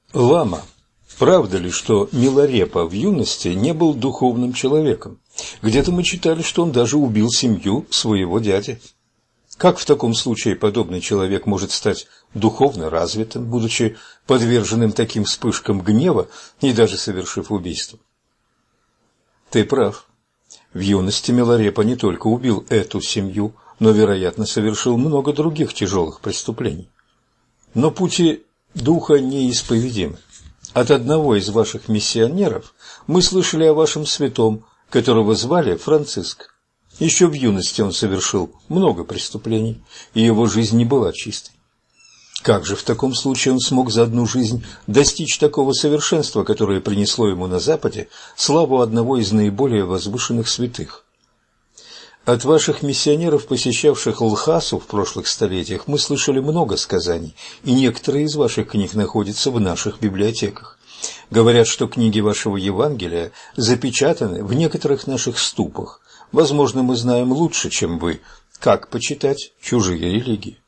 Лама, правда ли, что Миларепа в юности не был духовным человеком? Где-то мы читали, что он даже убил семью своего дяди. Как в таком случае подобный человек может стать духовно развитым, будучи подверженным таким вспышкам гнева и даже совершив убийство? Ты прав. В юности Миларепа не только убил эту семью, но, вероятно, совершил много других тяжелых преступлений. Но пути духа неисповедимы. От одного из ваших миссионеров мы слышали о вашем святом, которого звали Франциск. Еще в юности он совершил много преступлений, и его жизнь не была чистой. Как же в таком случае он смог за одну жизнь достичь такого совершенства, которое принесло ему на Западе славу одного из наиболее возвышенных святых? От ваших миссионеров, посещавших Лхасу в прошлых столетиях, мы слышали много сказаний, и некоторые из ваших книг находятся в наших библиотеках. Говорят, что книги вашего Евангелия запечатаны в некоторых наших ступах. Возможно, мы знаем лучше, чем вы, как почитать чужие религии.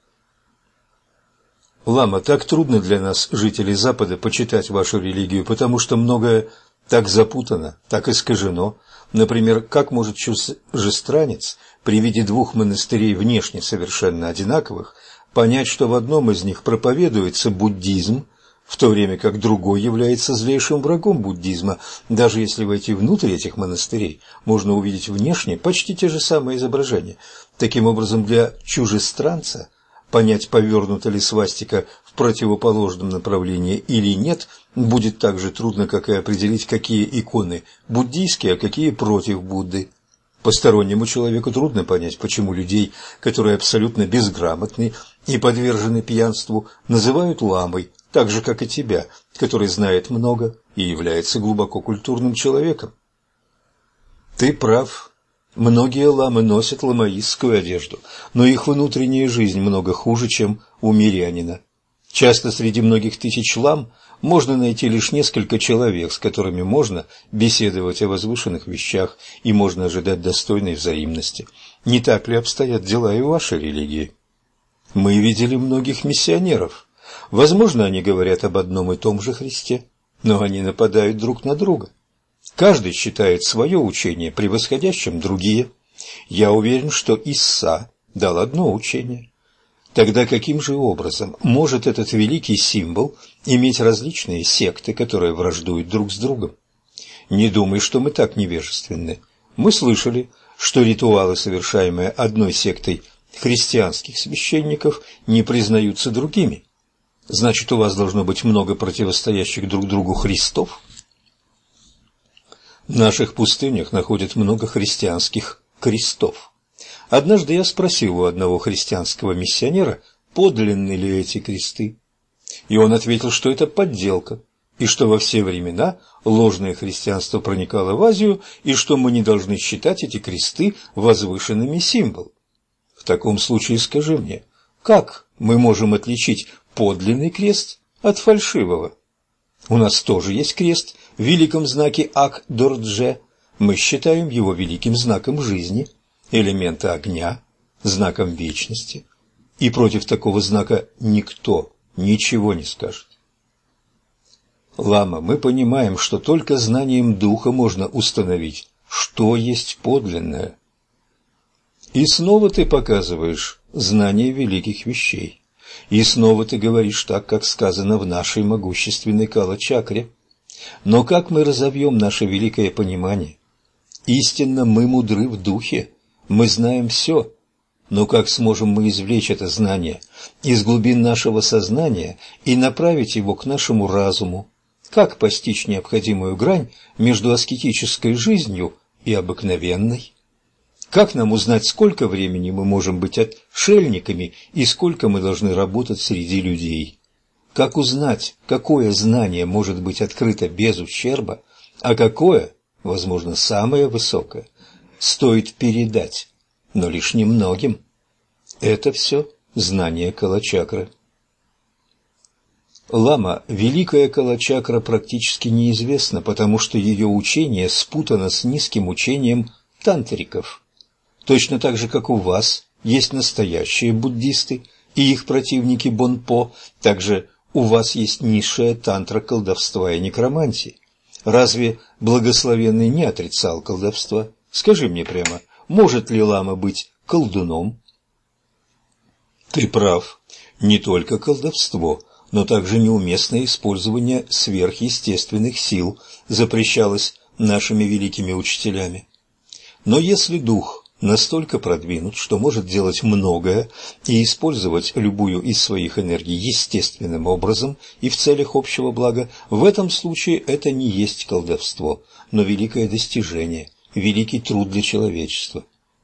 Лама, так трудно для нас, жителей Запада, почитать вашу религию, потому что многое так запутано, так искажено. Например, как может чужестранец при виде двух монастырей внешне совершенно одинаковых понять, что в одном из них проповедуется буддизм, в то время как другой является злейшим врагом буддизма? Даже если войти внутрь этих монастырей, можно увидеть внешне почти те же самые изображения. Таким образом, для чужестранца понять, повернута ли свастика в противоположном направлении или нет, будет так же трудно, как и определить, какие иконы буддийские, а какие против Будды. Постороннему человеку трудно понять, почему людей, которые абсолютно безграмотны и подвержены пьянству, называют ламой, так же, как и тебя, который знает много и является глубоко культурным человеком. Ты прав. Многие ламы носят ламаистскую одежду, но их внутренняя жизнь много хуже, чем у мирянина. Часто среди многих тысяч лам можно найти лишь несколько человек, с которыми можно беседовать о возвышенных вещах и можно ожидать достойной взаимности. Не так ли обстоят дела и в вашей религии? Мы видели многих миссионеров. Возможно, они говорят об одном и том же Христе, но они нападают друг на друга. Каждый считает свое учение превосходящим другие. Я уверен, что Исса дал одно учение. Тогда каким же образом может этот великий символ иметь различные секты, которые враждуют друг с другом? Не думай, что мы так невежественны. Мы слышали, что ритуалы, совершаемые одной сектой христианских священников, не признаются другими. Значит, у вас должно быть много противостоящих друг другу Христов? В наших пустынях находят много христианских крестов. Однажды я спросил у одного христианского миссионера, подлинны ли эти кресты. И он ответил, что это подделка, и что во все времена ложное христианство проникало в Азию, и что мы не должны считать эти кресты возвышенными символами. В таком случае скажи мне, как мы можем отличить подлинный крест от фальшивого? У нас тоже есть крест в великом знаке Ак-Дордже. Мы считаем его великим знаком жизни, элемента огня, знаком вечности. И против такого знака никто ничего не скажет. Лама, мы понимаем, что только знанием духа можно установить, что есть подлинное. И снова ты показываешь знание великих вещей. И снова ты говоришь так, как сказано в нашей могущественной Кала-чакре. Но как мы разовьем наше великое понимание? Истинно мы мудры в духе, мы знаем все. Но как сможем мы извлечь это знание из глубин нашего сознания и направить его к нашему разуму? Как постичь необходимую грань между аскетической жизнью и обыкновенной? Как нам узнать, сколько времени мы можем быть отшельниками и сколько мы должны работать среди людей? Как узнать, какое знание может быть открыто без ущерба, а какое, возможно, самое высокое, стоит передать, но лишь немногим? Это все знание Кала-чакры. Лама, великая Кала-чакра практически неизвестна, потому что ее учение спутано с низким учением тантриков. Точно так же, как у вас есть настоящие буддисты и их противники Бонпо, также у вас есть низшая тантра колдовства и некромантии. Разве благословенный не отрицал колдовства? Скажи мне прямо, может ли лама быть колдуном? Ты прав. Не только колдовство, но также неуместное использование сверхъестественных сил запрещалось нашими великими учителями. Но если дух настолько продвинут, что может делать многое и использовать любую из своих энергий естественным образом и в целях общего блага, в этом случае это не есть колдовство, но великое достижение, великий труд для человечества.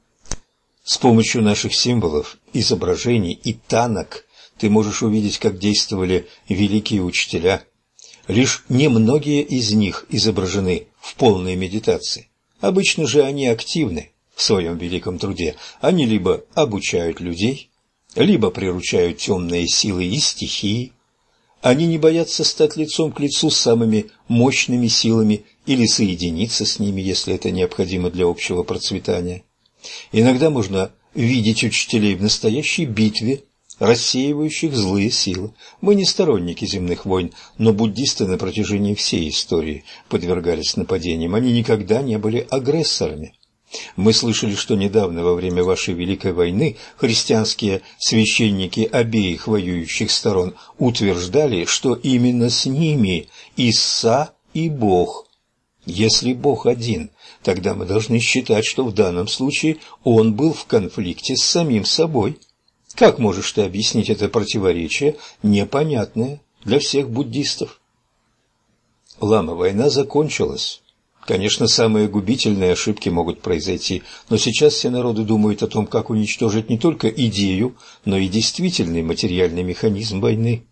С помощью наших символов, изображений и танок ты можешь увидеть, как действовали великие учителя. Лишь немногие из них изображены в полной медитации. Обычно же они активны в своем великом труде. Они либо обучают людей, либо приручают темные силы и стихии. Они не боятся стать лицом к лицу с самыми мощными силами или соединиться с ними, если это необходимо для общего процветания. Иногда можно видеть учителей в настоящей битве, рассеивающих злые силы. Мы не сторонники земных войн, но буддисты на протяжении всей истории подвергались нападениям. Они никогда не были агрессорами. Мы слышали, что недавно, во время вашей Великой войны, христианские священники обеих воюющих сторон утверждали, что именно с ними Исса и Бог. Если Бог один, тогда мы должны считать, что в данном случае Он был в конфликте с самим собой. Как можешь ты объяснить это противоречие, непонятное для всех буддистов? Лама, война закончилась. Конечно, самые губительные ошибки могут произойти, но сейчас все народы думают о том, как уничтожить не только идею, но и действительный материальный механизм войны.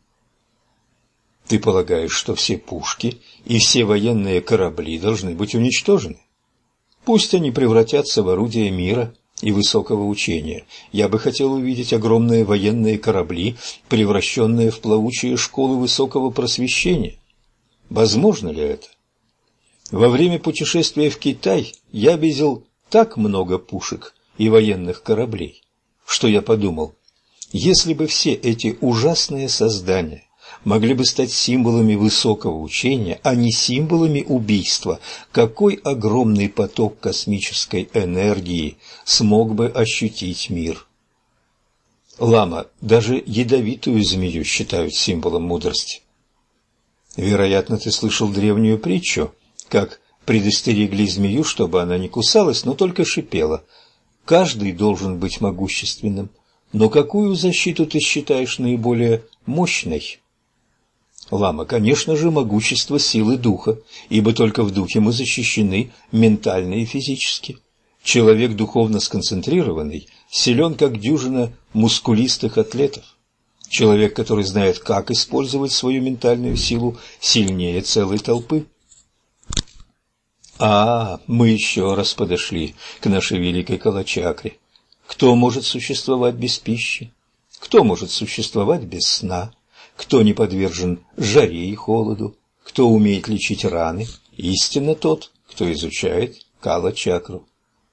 Ты полагаешь, что все пушки и все военные корабли должны быть уничтожены? Пусть они превратятся в орудия мира и высокого учения. Я бы хотел увидеть огромные военные корабли, превращенные в плавучие школы высокого просвещения. Возможно ли это? Во время путешествия в Китай я видел так много пушек и военных кораблей, что я подумал, если бы все эти ужасные создания могли бы стать символами высокого учения, а не символами убийства, какой огромный поток космической энергии смог бы ощутить мир? Лама, даже ядовитую змею считают символом мудрости. Вероятно, ты слышал древнюю притчу, как предостерегли змею, чтобы она не кусалась, но только шипела. Каждый должен быть могущественным, но какую защиту ты считаешь наиболее мощной? Лама, конечно же, могущество силы духа, ибо только в духе мы защищены ментально и физически. Человек духовно сконцентрированный силен, как дюжина мускулистых атлетов. Человек, который знает, как использовать свою ментальную силу, сильнее целой толпы. Мы еще раз подошли к нашей великой Кала-чакре. Кто может существовать без пищи? Кто может существовать без сна? Кто не подвержен жаре и холоду? Кто умеет лечить раны? Истинно тот, кто изучает Кала-чакру.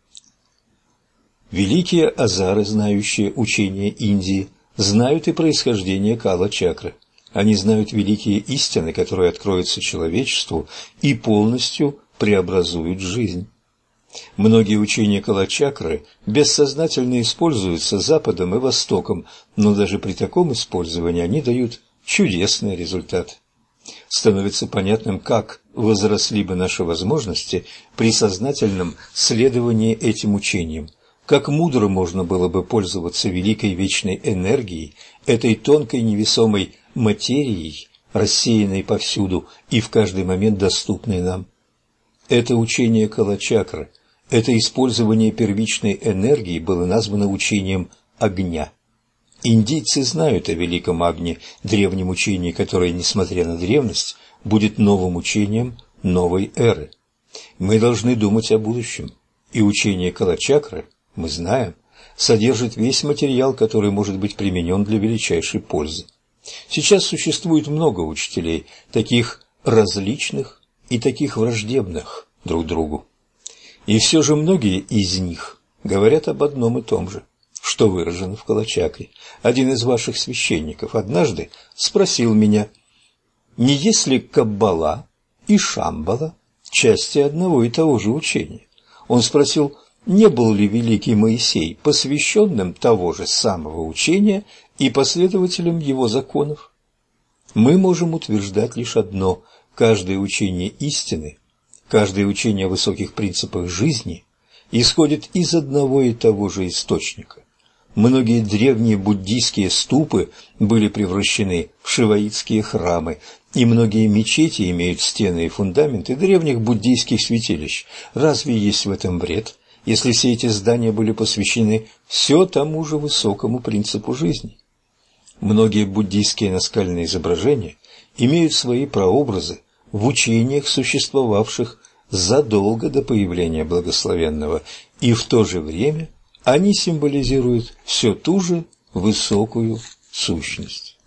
Великие азары, знающие учение Индии, знают и происхождение Кала-чакры. Они знают великие истины, которые откроются человечеству и полностью преобразуют жизнь. Многие учения Кала-чакры бессознательно используются Западом и Востоком, но даже при таком использовании они дают чудесный результат. Становится понятным, как возросли бы наши возможности при сознательном следовании этим учениям, как мудро можно было бы пользоваться великой вечной энергией, этой тонкой невесомой материей, рассеянной повсюду и в каждый момент доступной нам. Это учение Кала-чакры, это использование первичной энергии было названо учением огня. Индийцы знают о великом Агне, древнем учении, которое, несмотря на древность, будет новым учением новой эры. Мы должны думать о будущем, и учение Кала-чакры, мы знаем, содержит весь материал, который может быть применен для величайшей пользы. Сейчас существует много учителей, таких различных и таких враждебных друг другу. И все же многие из них говорят об одном и том же, что выражено в Кала-чакре. Один из ваших священников однажды спросил меня, Не есть ли Каббала и Шамбала части одного и того же учения? Он спросил, не был ли великий Моисей посвященным того же самого учения и последователем его законов? Мы можем утверждать лишь одно: каждое учение истины, каждое учение о высоких принципах жизни исходит из одного и того же источника. Многие древние буддийские ступы были превращены в шиваитские храмы, и многие мечети имеют стены и фундаменты древних буддийских святилищ. Разве есть в этом вред, если все эти здания были посвящены все тому же высокому принципу жизни? Многие буддийские наскальные изображения имеют свои прообразы в учениях, существовавших задолго до появления Благословенного, и в то же время они символизируют все ту же высокую сущность.